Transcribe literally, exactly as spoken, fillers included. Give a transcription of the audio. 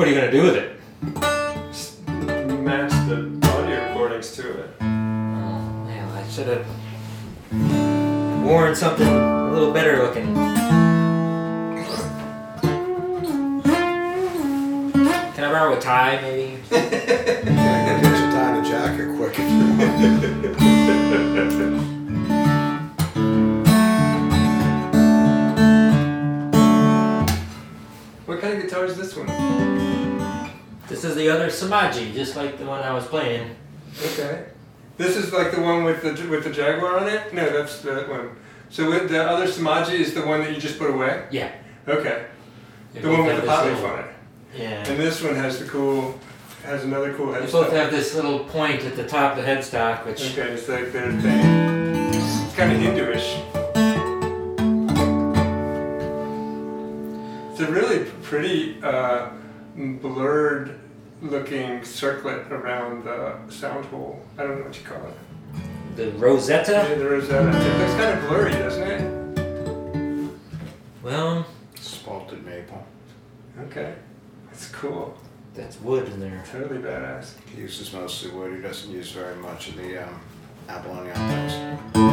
What are you gonna do with it? Just match the audio recordings to it. Oh man, I should have worn something a little better looking. Can I borrow a tie, maybe? Yeah, I can get you tie and a jacket quick if you want. What kind of guitar is this one? This is the other Samaji, just like the one I was playing. Okay. This is like the one with the with the Jaguar on it? No, that's that one. So with the other Samaji is the one that you just put away? Yeah. Okay. They The both one with have the this pot little- leaf on it. Yeah. And this one has the cool, has another cool They headstock. both have this little point at the top of the headstock, which Okay, it's like their thing. It's kind of Hinduish. It's a really pretty uh, blurred looking circlet around the sound hole. I don't know what you call it. the Yeah, Rosetta. the Rosetta. It looks kind of blurry, doesn't it? Well, Spalted maple. Okay. That's cool. that's wood in there. Totally badass. He uses mostly wood. He doesn't use very much of the um, abalone optics.